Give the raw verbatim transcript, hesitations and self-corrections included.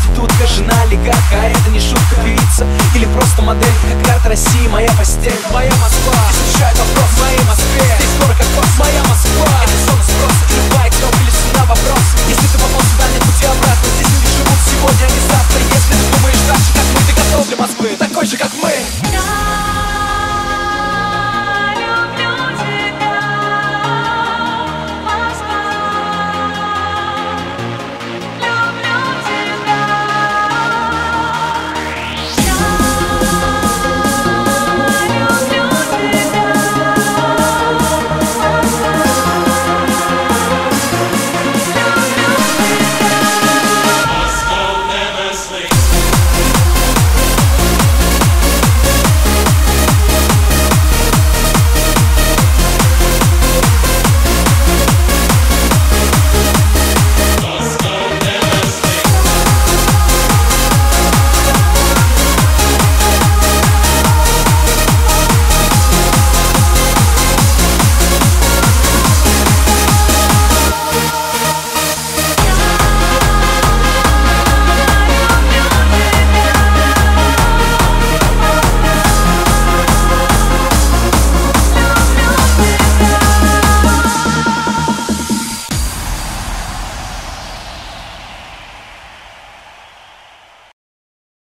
проститутка, жена олигарха, а это не шутка, певица или просто модель. Как карта России, моя постель, моя Москва. Изучает вопрос в моей Москве. Здесь скоро как космос, моя Москва. Это зона спроса, любая кнопка или цена вопрос. Если ты попал сюда, нет пути обратно. Здесь люди живут сегодня, они завтра.